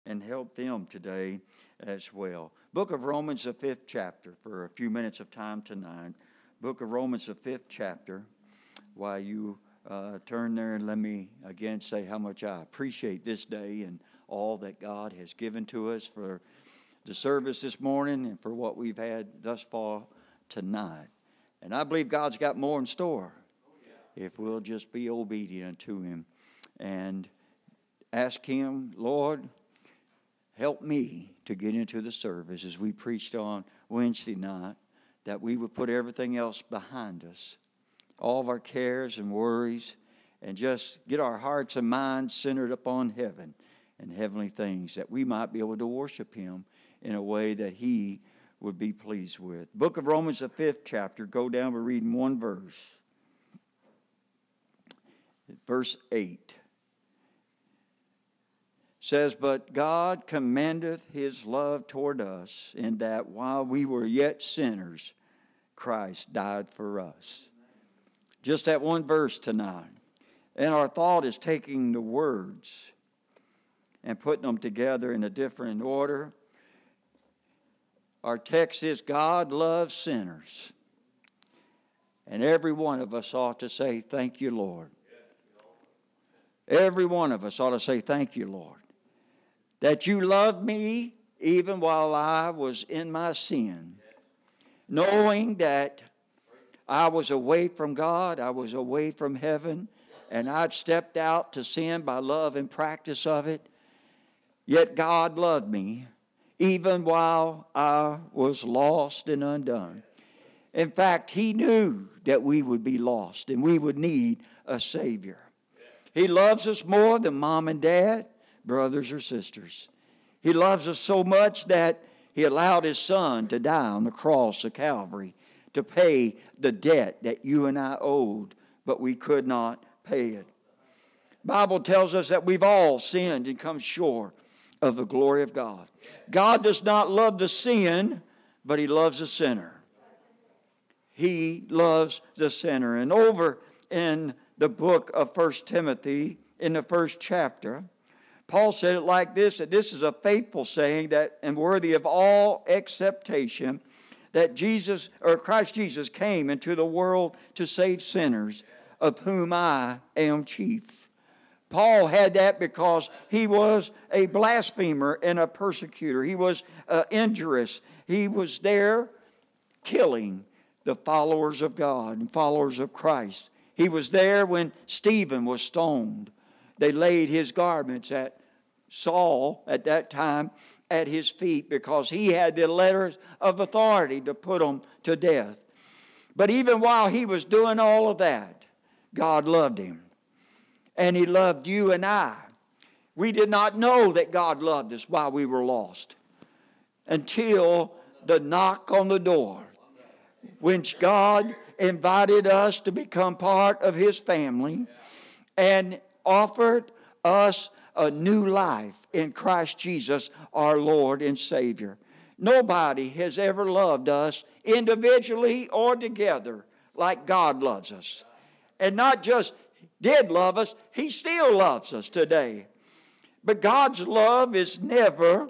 and help them today as well. Book of Romans, the 5th chapter, for a few minutes of time tonight. Book of Romans, the 5th chapter. While you turn there, let me again say how much I appreciate this day and all that God has given to us for the service this morning and for what we've had thus far tonight. And I believe God's got more in store if we'll just be obedient to Him and ask Him, Lord, help me to get into the service as we preached on Wednesday night, that we would put everything else behind us, all of our cares and worries, and just get our hearts and minds centered upon heaven and heavenly things, that we might be able to worship Him in a way that He would be pleased with. Book of Romans, the 5th chapter, go down, we're reading one verse. Verse 8 says, "But God commendeth His love toward us, in that while we were yet sinners, Christ died for us." Just that one verse tonight. And our thought is taking the words and putting them together in a different order. Our text is, God loves sinners. And every one of us ought to say, thank you, Lord. Every one of us ought to say, thank you, Lord, that you loved me even while I was in my sin, knowing that I was away from God, I was away from heaven, and I'd stepped out to sin by love and practice of it. Yet God loved me even while I was lost and undone. In fact, He knew that we would be lost and we would need a Savior. He loves us more than mom and dad, brothers or sisters. He loves us so much that He allowed His Son to die on the cross of Calvary to pay the debt that you and I owed, but we could not pay it. The Bible tells us that we've all sinned and come short of the glory of God. God does not love the sin, but He loves the sinner. He loves the sinner. And over in the book of 1 Timothy, in the 1st chapter, Paul said it like this, that this is a faithful saying that and worthy of all acceptation, that Christ Jesus came into the world to save sinners, of whom I am chief. Paul had that because he was a blasphemer and a persecutor. He was injurious. He was there killing the followers of God and followers of Christ. He was there when Stephen was stoned. They laid his garments at Saul at that time at his feet because he had the letters of authority to put them to death. But even while he was doing all of that, God loved him. And He loved you and I. We did not know that God loved us while we were lost until the knock on the door, when God invited us to become part of His family and offered us a new life in Christ Jesus, our Lord and Savior. Nobody has ever loved us individually or together like God loves us. And not just did love us, He still loves us today. But God's love is never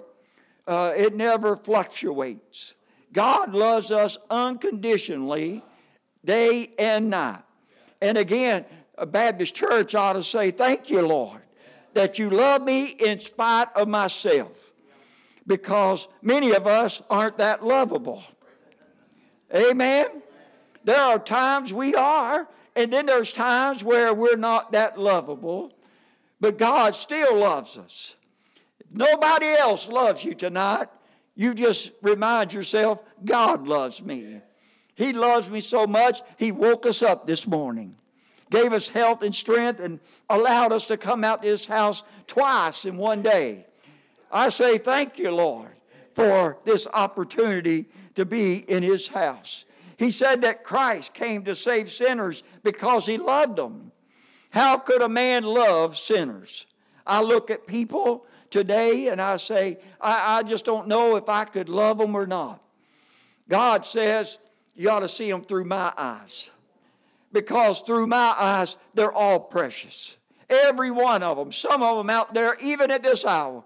fluctuates. God loves us unconditionally, day and night. And again, a Baptist church ought to say, thank you, Lord, that you love me in spite of myself. Because many of us aren't that lovable. Amen? There are times we are, and then there's times where we're not that lovable. But God still loves us. If nobody else loves you tonight, you just remind yourself, God loves me. He loves me so much, He woke us up this morning, gave us health and strength, and allowed us to come out to His house twice in one day. I say thank you, Lord, for this opportunity to be in His house. He said that Christ came to save sinners because He loved them. How could a man love sinners? I look at people today and I say, I just don't know if I could love them or not. God says, you ought to see them through my eyes. Because through my eyes, they're all precious. Every one of them. Some of them out there, even at this hour,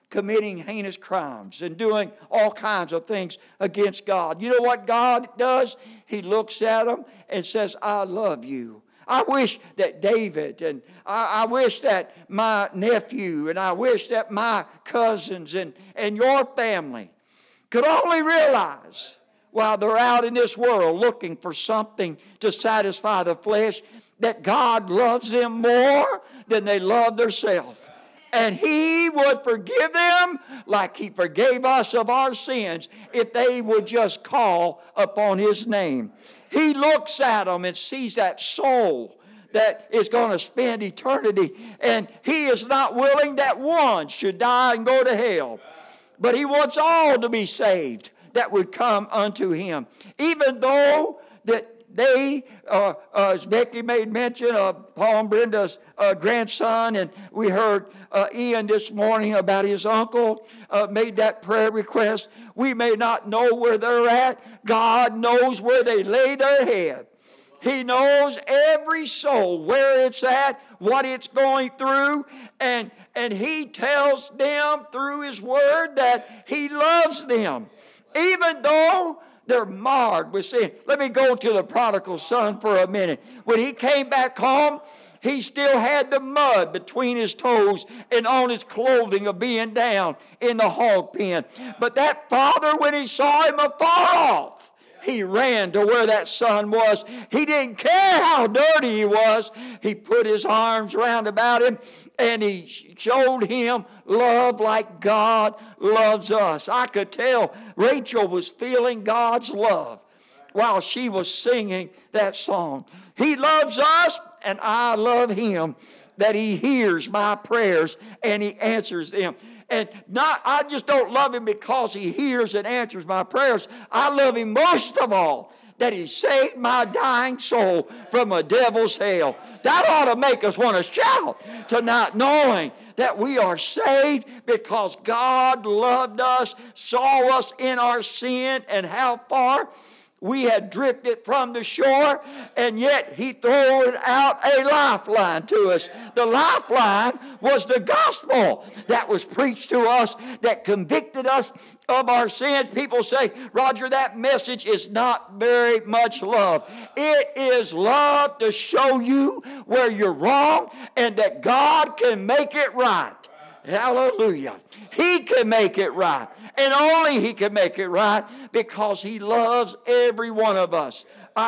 committing heinous crimes and doing all kinds of things against God. You know what God does? He looks at them and says, I love you. I wish that David, and I wish that my nephew, and I wish that my cousins and your family could only realize while they're out in this world looking for something to satisfy the flesh, that God loves them more than they love themselves. And He would forgive them like He forgave us of our sins if they would just call upon His name. He looks at them and sees that soul that is going to spend eternity. And He is not willing that one should die and go to hell. But He wants all to be saved that would come unto Him. Even though that they, as Becky made mention of Paul and Brenda's grandson, and we heard Ian this morning about his uncle made that prayer request. We may not know where they're at. God knows where they lay their head. He knows every soul, where it's at, what it's going through, and He tells them through His Word that He loves them, even though they're marred with sin. Let me go to the prodigal son for a minute. When he came back home, he still had the mud between his toes and on his clothing of being down in the hog pen. But that father, when he saw him afar off, he ran to where that son was. He didn't care how dirty he was. He put his arms round about him and he showed him love like God loves us. I could tell Rachel was feeling God's love while she was singing that song. He loves us and I love Him, that He hears my prayers and He answers them. And I just don't love Him because He hears and answers my prayers. I love Him most of all that He saved my dying soul from a devil's hell. That ought to make us want to shout tonight, knowing that we are saved because God loved us, saw us in our sin, and how far we had drifted from the shore, and yet He threw out a lifeline to us. The lifeline was the gospel that was preached to us, that convicted us of our sins. People say, Roger, that message is not very much love. It is love to show you where you're wrong and that God can make it right. Hallelujah. He can make it right. And only He can make it right because He loves every one of us.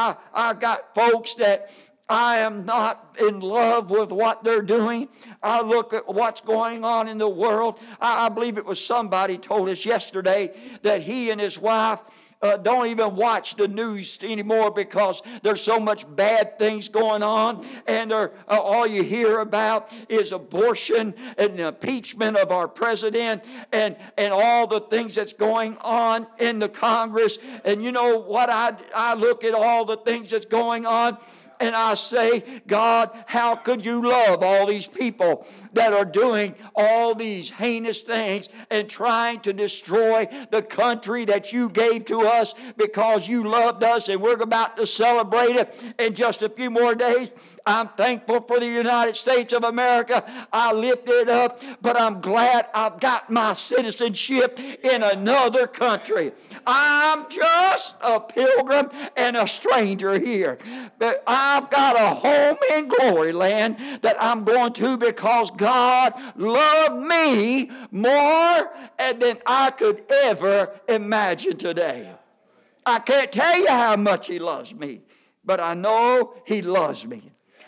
I got folks that I am not in love with what they're doing. I look at what's going on in the world. I believe it was somebody told us yesterday that he and his wife don't even watch the news anymore because there's so much bad things going on, and all you hear about is abortion and the impeachment of our president and all the things that's going on in the Congress. And you know what? I look at all the things that's going on, and I say, God, how could you love all these people that are doing all these heinous things and trying to destroy the country that you gave to us because you loved us, and we're about to celebrate it in just a few more days. I'm thankful for the United States of America. I lift it up, but I'm glad I've got my citizenship in another country. I'm just a pilgrim and a stranger here. But I've got a home in glory land that I'm going to because God loved me more than I could ever imagine today. I can't tell you how much He loves me, but I know He loves me.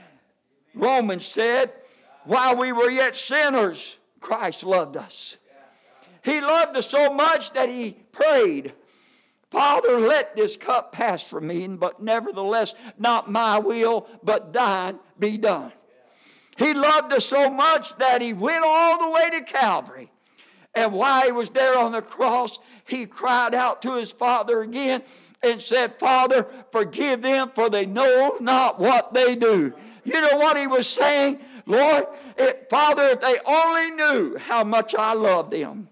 Romans said, while we were yet sinners, Christ loved us. He loved us so much that He prayed, Father, let this cup pass from me, but nevertheless, not my will, but thine be done. He loved us so much that He went all the way to Calvary. And while He was there on the cross, He cried out to His Father again and said, Father, forgive them, for they know not what they do. You know what He was saying? Lord, Father, if they only knew how much I love them.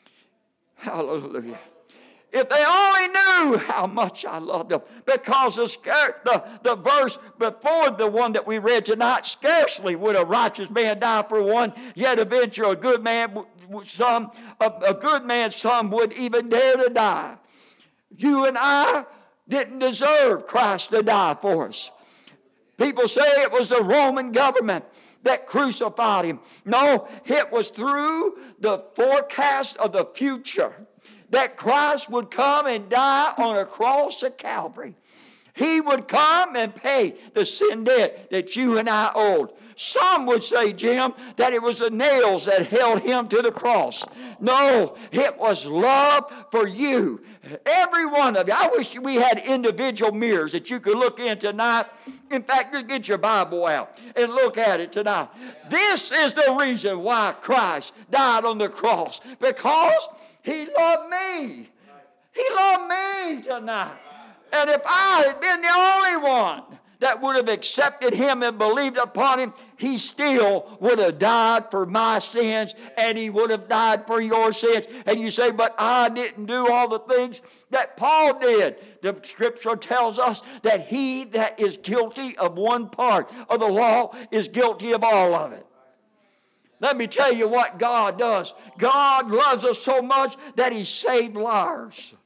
Hallelujah. If they only knew how much I love them. Because the verse before the one that we read tonight, scarcely would a righteous man die for one, yet eventually a good man a good man's son would even dare to die. You and I didn't deserve Christ to die for us. People say it was the Roman government that crucified him. No, it was through the forecast of the future that Christ would come and die on a cross at Calvary. He would come and pay the sin debt that you and I owed. Some would say, Jim, that it was the nails that held him to the cross. No, it was love for you. Every one of you. I wish we had individual mirrors that you could look in tonight. In fact, just get your Bible out and look at it tonight. This is the reason why Christ died on the cross. Because He loved me. He loved me tonight. And if I had been the only one that would have accepted Him and believed upon Him, He still would have died for my sins, and He would have died for your sins. And you say, but I didn't do all the things that Paul did. The Scripture tells us that he that is guilty of one part of the law is guilty of all of it. Let me tell you what God does. God loves us so much that He saved liars.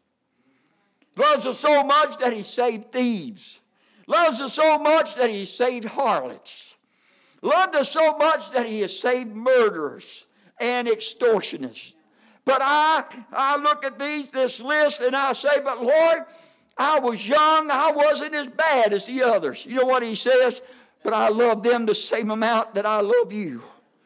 Loves us so much that He saved thieves. Loves us so much that He saved harlots. Loved us so much that He has saved murderers and extortionists. But I look at this list and I say, but Lord, I was young. I wasn't as bad as the others. You know what He says? But I love them the same amount that I love you.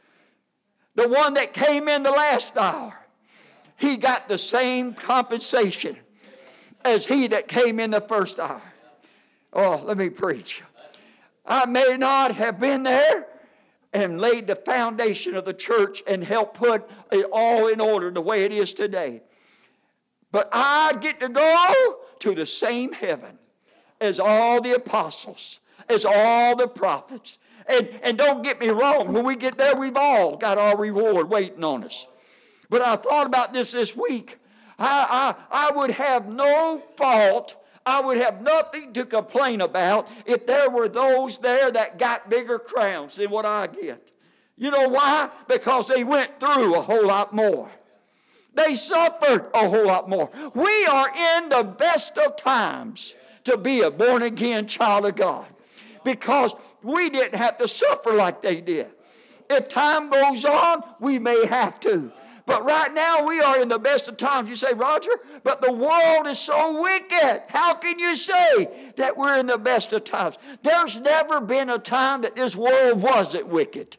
The one that came in the last hour, he got the same compensation as he that came in the first hour. Oh, let me preach. I may not have been there and laid the foundation of the church and helped put it all in order the way it is today. But I get to go to the same heaven as all the apostles, as all the prophets. And don't get me wrong, when we get there, we've all got our reward waiting on us. But I thought about this week. I would have no fault, I would have nothing to complain about if there were those there that got bigger crowns than what I get. You know why? Because they went through a whole lot more. They suffered a whole lot more. We are in the best of times to be a born-again child of God, because we didn't have to suffer like they did. If time goes on, we may have to. But right now, we are in the best of times. You say, Roger, but the world is so wicked. How can you say that we're in the best of times? There's never been a time that this world wasn't wicked.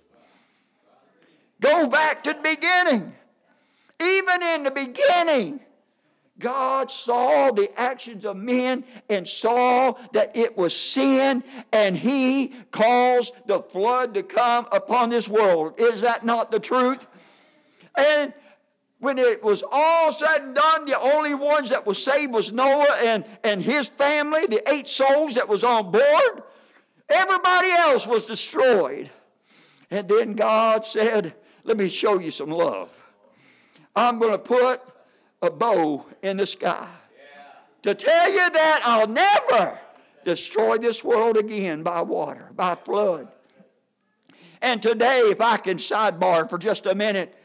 Go back to the beginning. Even in the beginning, God saw the actions of men and saw that it was sin, and He caused the flood to come upon this world. Is that not the truth? And when it was all said and done, the only ones that was saved was Noah and his family, the 8 souls that was on board. Everybody else was destroyed. And then God said, let me show you some love. I'm going to put a bow in the sky to tell you that I'll never destroy this world again by water, by flood. And today, if I can sidebar for just a minute,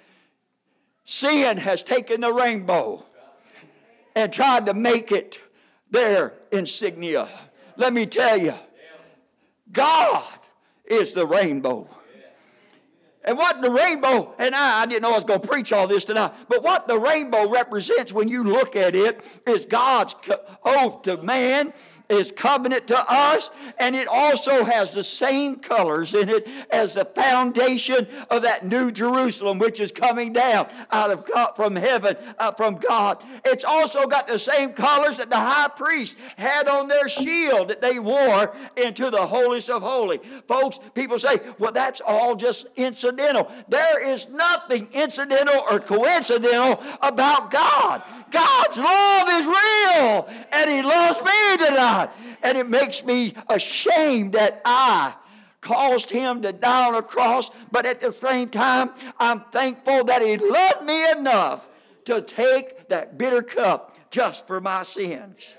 sin has taken the rainbow and tried to make it their insignia. Let me tell you, God is the rainbow. And what the rainbow, and I didn't know I was going to preach all this tonight, but what the rainbow represents when you look at it is God's oath to man, His covenant to us, and it also has the same colors in it as the foundation of that new Jerusalem, which is coming down out of God, from heaven, from God. It's also got the same colors that the high priest had on their shield that they wore into the holiest of holies. Folks, people say, well, that's all just incidental. There is nothing incidental or coincidental about God. God's love is real, and He loves me tonight. And it makes me ashamed that I caused Him to die on a cross, but at the same time, I'm thankful that He loved me enough to take that bitter cup just for my sins.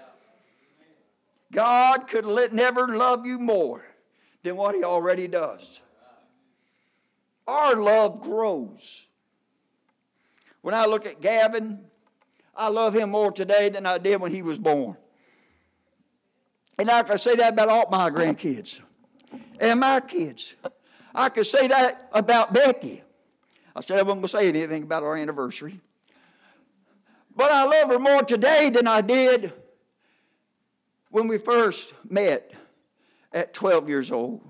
God could never love you more than what He already does. Our love grows. When I look at Gavin, I love him more today than I did when he was born. And I can say that about all my grandkids and my kids. I could say that about Becky. I said I wasn't going to say anything about our anniversary. But I love her more today than I did when we first met at 12 years old.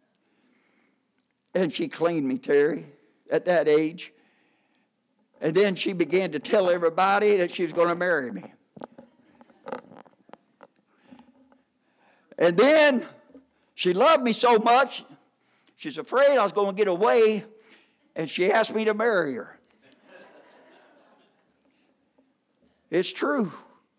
And she cleaned me, Terry, at that age. And then she began to tell everybody that she was going to marry me. And then she loved me so much, she's afraid I was going to get away, and she asked me to marry her. It's true.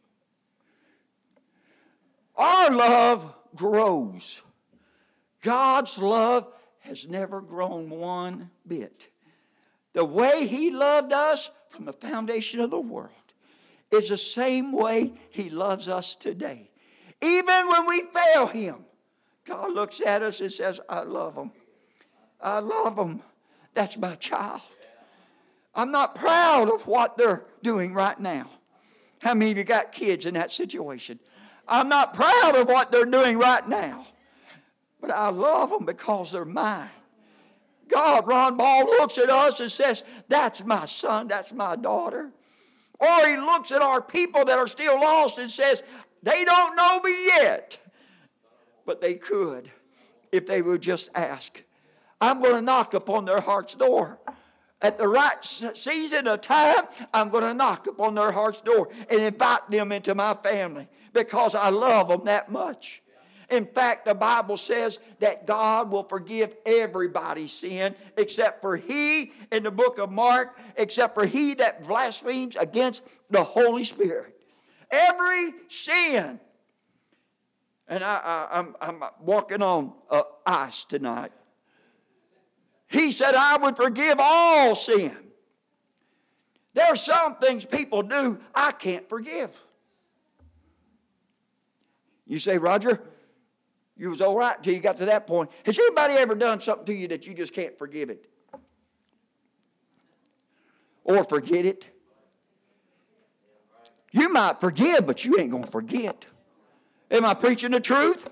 Our love grows. God's love has never grown one bit. The way He loved us from the foundation of the world is the same way He loves us today. Even when we fail Him, God looks at us and says, I love them. I love them. That's my child. I'm not proud of what they're doing right now. How many of you got kids in that situation? I'm not proud of what they're doing right now. But I love them because they're mine. God, Ron Ball, looks at us and says, that's my son, that's my daughter. Or He looks at our people that are still lost and says, they don't know me yet. But they could if they would just ask. I'm going to knock upon their heart's door. At the right season of time, I'm going to knock upon their heart's door and invite them into my family because I love them that much. In fact, the Bible says that God will forgive everybody's sin except for he, in the book of Mark, except for he that blasphemes against the Holy Spirit. Every sin. And I'm walking on ice tonight. He said, I would forgive all sin. There are some things people do I can't forgive. You say, Roger, you was all right until you got to that point. Has anybody ever done something to you that you just can't forgive it? Or forget it? You might forgive, but you ain't going to forget. Am I preaching the truth?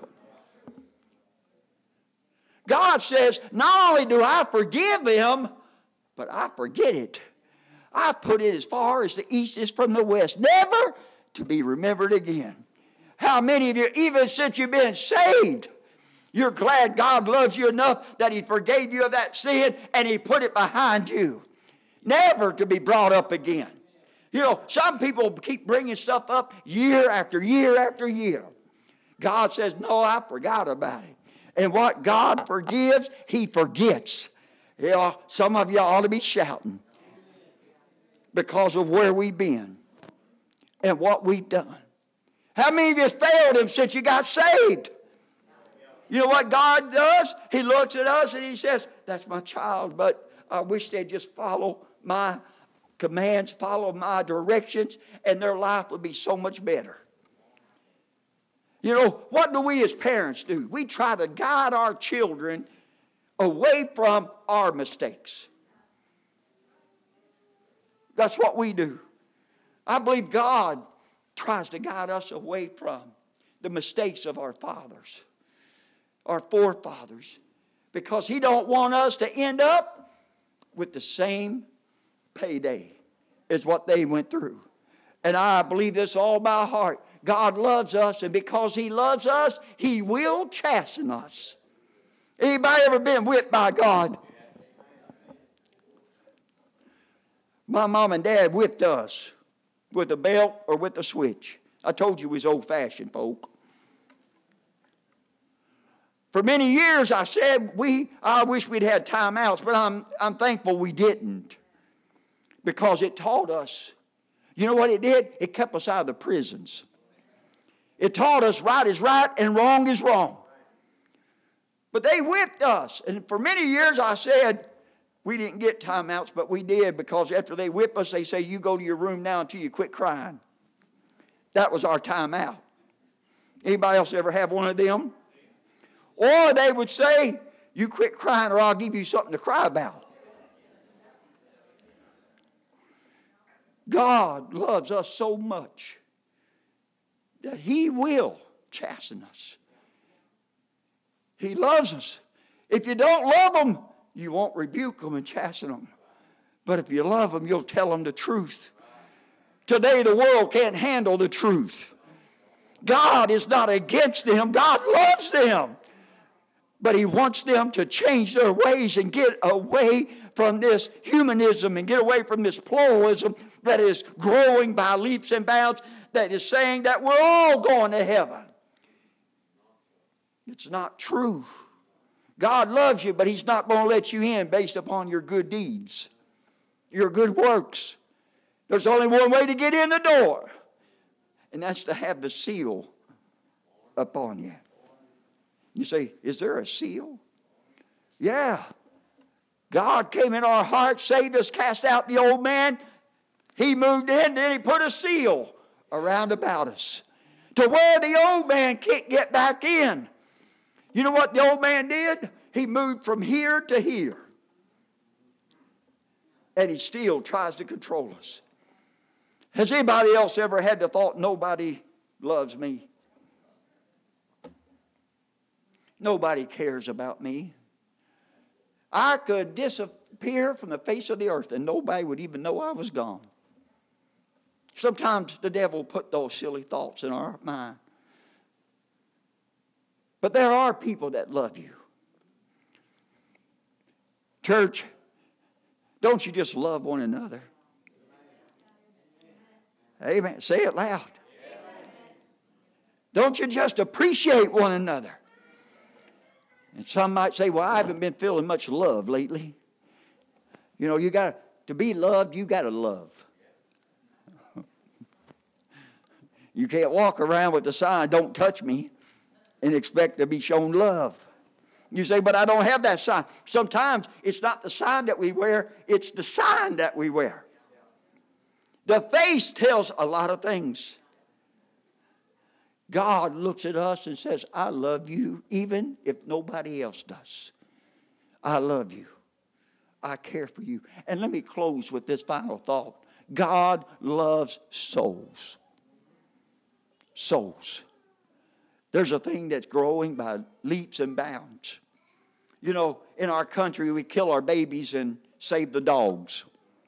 God says, not only do I forgive them, but I forget it. I put it as far as the east is from the west, never to be remembered again. How many of you, even since you've been saved, you're glad God loves you enough that He forgave you of that sin and He put it behind you, never to be brought up again. You know, some people keep bringing stuff up year after year after year. God says, no, I forgot about it. And what God forgives, He forgets. You know, some of you ought to be shouting because of where we've been and what we've done. How many of you failed Him since you got saved? You know what God does? He looks at us and He says, that's my child, but I wish they'd just follow my commands, follow my directions, and their life would be so much better. You know, what do we as parents do? We try to guide our children away from our mistakes. That's what we do. I believe God tries to guide us away from the mistakes of our fathers, our forefathers, because He don't want us to end up with the same payday as what they went through. And I believe this all by heart. God loves us, and because He loves us, He will chasten us. Anybody ever been whipped by God? My mom and dad whipped us with a belt or with a switch. I told you we was old-fashioned folk. For many years I said I wish we'd had timeouts, but I'm thankful we didn't, because it taught us. You know what it did? It kept us out of the prisons. It taught us right is right and wrong is wrong. But they whipped us. And for many years I said, we didn't get timeouts, but we did, because after they whip us, they say, you go to your room now until you quit crying. That was our timeout. Anybody else ever have one of them? Or they would say, you quit crying or I'll give you something to cry about. God loves us so much that He will chasten us. He loves us. If you don't love them, you won't rebuke them and chasten them. But if you love them, you'll tell them the truth. Today the world can't handle the truth. God is not against them. God loves them. But He wants them to change their ways and get away from this humanism and get away from this pluralism that is growing by leaps and bounds, that is saying that we're all going to heaven. It's not true. God loves you, but He's not going to let you in based upon your good deeds, your good works. There's only one way to get in the door, and that's to have the seal upon you. You say, is there a seal? Yeah. God came in our hearts, saved us, cast out the old man. He moved in, then He put a seal around about us to where the old man can't get back in. You know what the old man did? He moved from here to here. And he still tries to control us. Has anybody else ever had the thought, nobody loves me? Nobody cares about me. I could disappear from the face of the earth and nobody would even know I was gone. Sometimes the devil put those silly thoughts in our mind. But there are people that love you. Church, don't you just love one another? Amen. Say it loud. Don't you just appreciate one another? And some might say, well, I haven't been feeling much love lately. You know, to be loved, you got to love. You can't walk around with the sign, don't touch me, and expect to be shown love. You say, but I don't have that sign. Sometimes it's not the sign that we wear, it's the sign that we wear. The face tells a lot of things. God looks at us and says, I love you even if nobody else does. I love you. I care for you. And let me close with this final thought. God loves souls. Souls. There's a thing that's growing by leaps and bounds. You know, in our country, we kill our babies and save the dogs.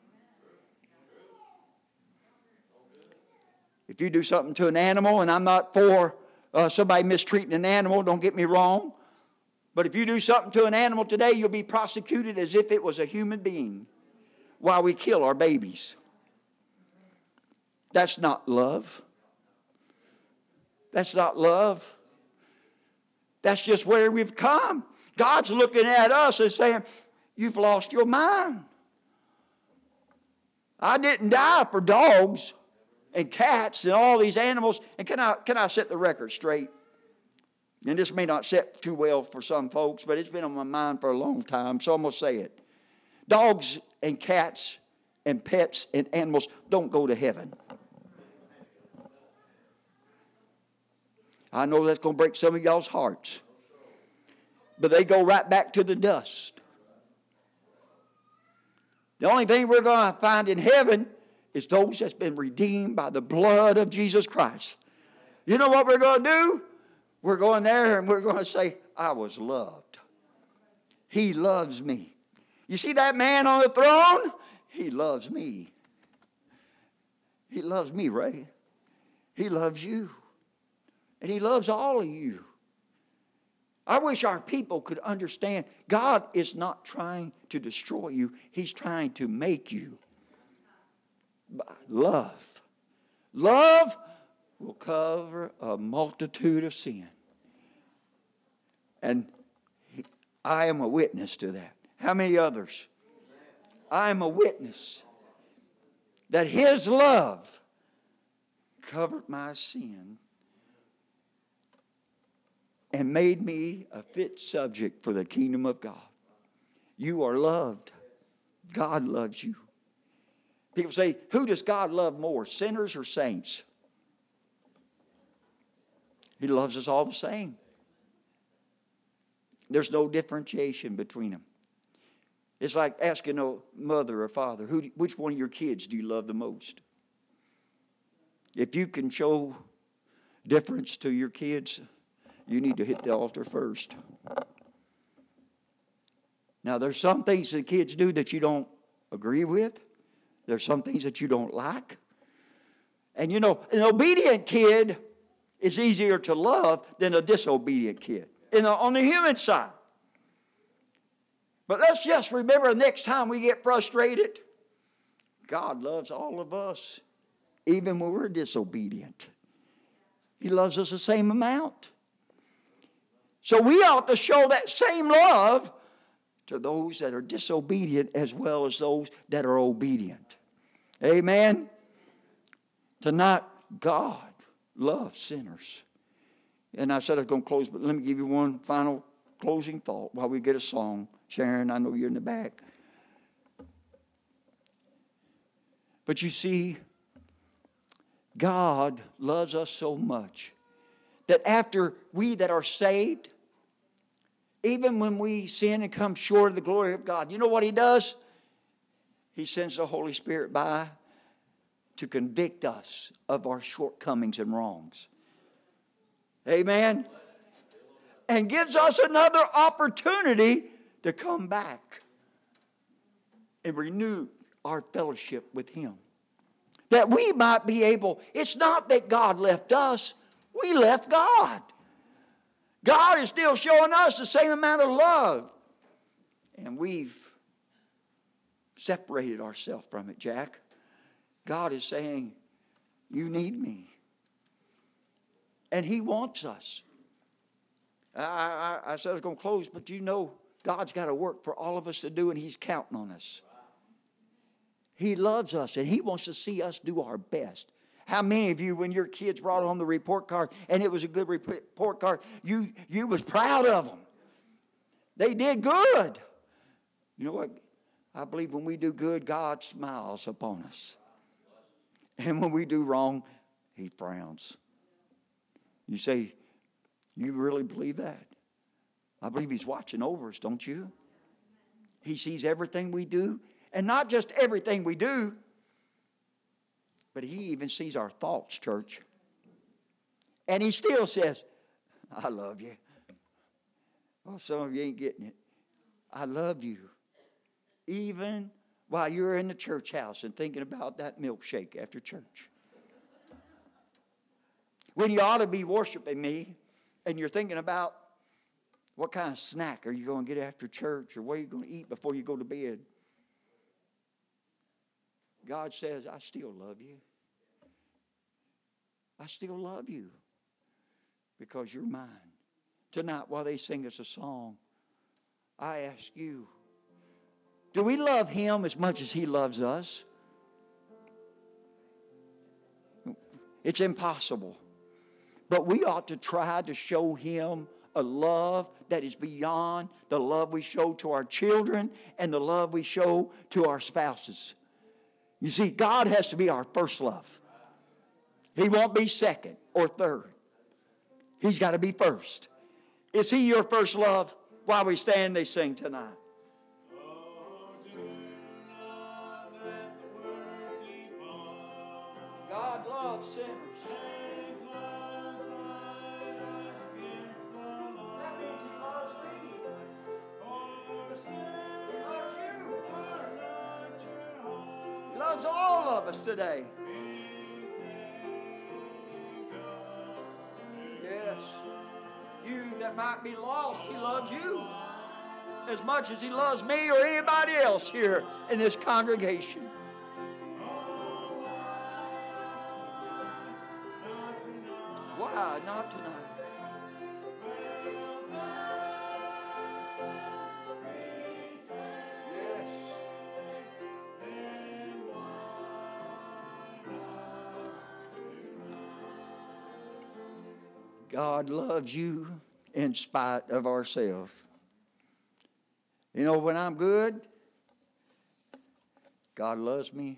If you do something to an animal, and I'm not for somebody mistreating an animal, don't get me wrong. But if you do something to an animal today, you'll be prosecuted as if it was a human being while we kill our babies. That's not love. That's not love. That's just where we've come. God's looking at us and saying, you've lost your mind. I didn't die for dogs and cats and all these animals. And can I set the record straight? And this may not set too well for some folks, but it's been on my mind for a long time, so I'm going to say it. Dogs and cats and pets and animals don't go to heaven. I know that's going to break some of y'all's hearts. But they go right back to the dust. The only thing we're going to find in heaven is those that's been redeemed by the blood of Jesus Christ. You know what we're going to do? We're going there and we're going to say, I was loved. He loves me. You see that man on the throne? He loves me. He loves me, Ray. He loves you. And He loves all of you. I wish our people could understand God is not trying to destroy you. He's trying to make you. Love. Love will cover a multitude of sin. And I am a witness to that. How many others? I am a witness that His love covered my sin and made me a fit subject for the kingdom of God. You are loved. God loves you. People say, who does God love more, sinners or saints? He loves us all the same. There's no differentiation between them. It's like asking a mother or father, which one of your kids do you love the most? If you can show difference to your kids, you need to hit the altar first. Now, there's some things that kids do that you don't agree with. There's some things that you don't like. And an obedient kid is easier to love than a disobedient kid on the human side. But let's just remember next time we get frustrated, God loves all of us, even when we're disobedient. He loves us the same amount. So we ought to show that same love to those that are disobedient as well as those that are obedient. Amen? Tonight, God loves sinners. And I said I was going to close, but let me give you one final closing thought while we get a song. Sharon, I know you're in the back. But you see, God loves us so much that after we that are saved, even when we sin and come short of the glory of God, you know what He does? He sends the Holy Spirit by to convict us of our shortcomings and wrongs. Amen? And gives us another opportunity to come back and renew our fellowship with Him. That we might be able, it's not that God left us, we left God. God is still showing us the same amount of love. And we've separated ourselves from it, Jack. God is saying, you need me. And He wants us. I said I was going to close, but God's got a work for all of us to do, and He's counting on us. He loves us, and He wants to see us do our best. How many of you, when your kids brought home the report card, and it was a good report card, you was proud of them? They did good. You know what? I believe when we do good, God smiles upon us. And when we do wrong, He frowns. You say, you really believe that? I believe He's watching over us, don't you? He sees everything we do. And not just everything we do, but He even sees our thoughts, church. And He still says, I love you. Well, some of you ain't getting it. I love you. Even while you're in the church house and thinking about that milkshake after church. When you ought to be worshiping me and you're thinking about what kind of snack are you going to get after church or what are you going to eat before you go to bed. God says, I still love you. I still love you because you're mine. Tonight, while they sing us a song, I ask you, do we love Him as much as He loves us? It's impossible. But we ought to try to show Him a love that is beyond the love we show to our children and the love we show to our spouses. You see, God has to be our first love. He won't be second or third. He's got to be first. Is He your first love? While we stand, they sing tonight. God loves sinners. That means He loves me. He loves you. He loves all of us today. Yes. You that might be lost, He loves you as much as He loves me or anybody else here in this congregation. Why not tonight? Yes. God loves you in spite of ourselves. You know, when I'm good, God loves me.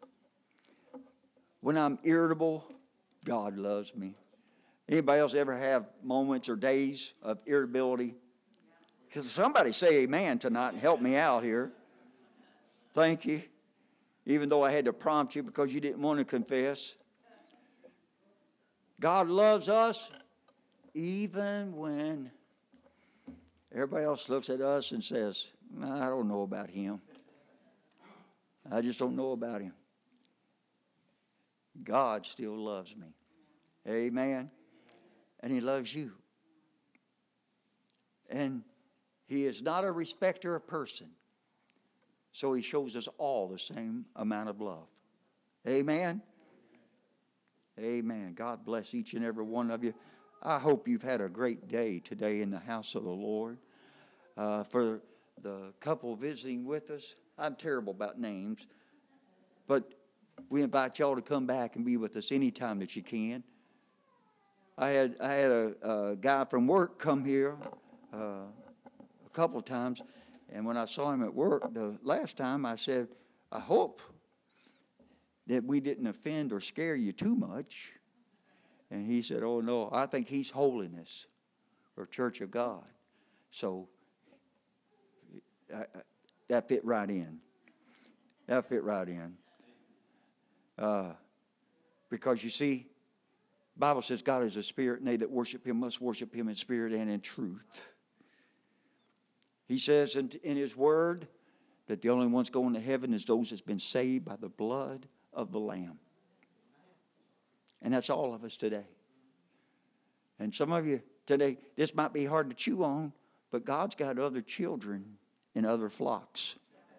When I'm irritable, God loves me. Anybody else ever have moments or days of irritability? Somebody say amen tonight and help me out here. Thank you. Even though I had to prompt you because you didn't want to confess. God loves us even when everybody else looks at us and says, I don't know about him. I just don't know about him. God still loves me. Amen. And he loves you. And he is not a respecter of person. So he shows us all the same amount of love. Amen. Amen. God bless each and every one of you. I hope you've had a great day today in the house of the Lord. For the couple visiting with us, I'm terrible about names, but we invite y'all to come back and be with us anytime that you can. I had a guy from work come here a couple of times, and when I saw him at work the last time, I said, I hope that we didn't offend or scare you too much. And he said, oh no, I think he's holiness or Church of God. So that fit right in. That fit right in. Because you see, the Bible says God is a spirit, and they that worship him must worship him in spirit and in truth. He says in his word that the only ones going to heaven is those that's been saved by the blood of the Lamb. And that's all of us today. And some of you today, this might be hard to chew on, but God's got other children in other flocks.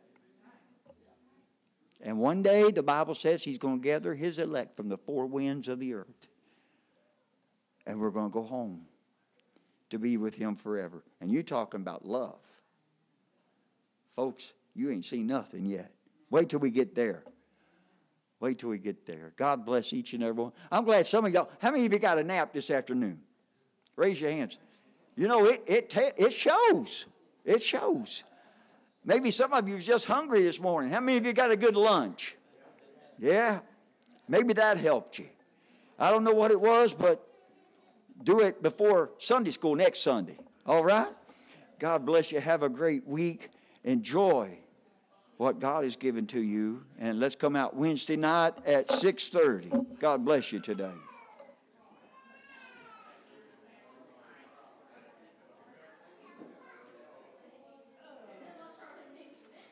And one day, the Bible says he's going to gather his elect from the four winds of the earth. And we're going to go home to be with him forever. And you're talking about love. Folks, you ain't seen nothing yet. Wait till we get there. Wait till we get there. God bless each and every one. I'm glad some of y'all, how many of you got a nap this afternoon? Raise your hands. You know, it shows. It shows. Maybe some of you are just hungry this morning. How many of you got a good lunch? Yeah? Maybe that helped you. I don't know what it was, but do it before Sunday school next Sunday. All right? God bless you. Have a great week. Enjoy what God has given to you. And let's come out Wednesday night at 6:30. God bless you today.